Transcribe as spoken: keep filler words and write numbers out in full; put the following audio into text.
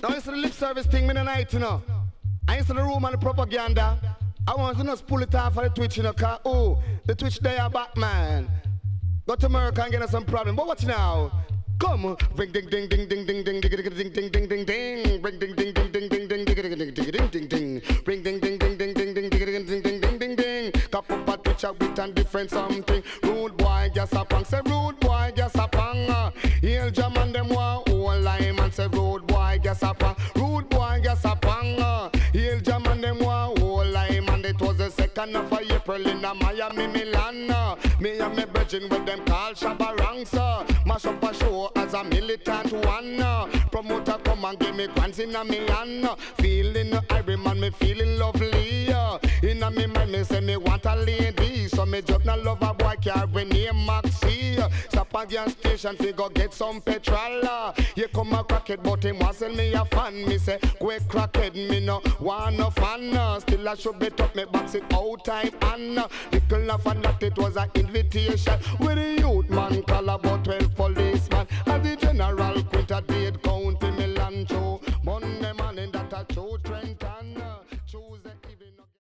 Now it's the lip service thing in the night, you know. I used to the room and the propaganda. I want to just pull it off for the Twitch, you know, cause, oh, the Twitch they are back, man. Go to America and get us some problem. But watch now. Come, ring ding ding ding ding ding ding ding ding ding ding ding ding ding, ring ding ding ding ding ding ding ding ding ding ding ding ding, ring ding ding ding ding ding ding ding ding ding ding ding ding. Cap up a Twitch a bit and different something. Rude boy, just a pang. Say rude boy, just a pang. Hail jam and them want whole lime and say rude boy, just a pang. Rude boy, just a pang. Hail jam and them want whole lime and it was the second of April in Miami, Milan. Me and me brethren with them call Shabba Ranks. Mash up a show as a militant one. Promoter come and give me grants in a Milan. Feeling Irie man, me feeling lovely. In a me mind me say me want a lady. So me just not love a boy carry name Maxi. Stop at gas station fi go get some petrol. Here come a crackhead but him want sell me a fan. Me say quick crackhead me no want no fan. Still I should bet up me box it out time and little enough and that it was an invitation. Where the youth man call about twelve policeman. And the general quit a dead county Milan show.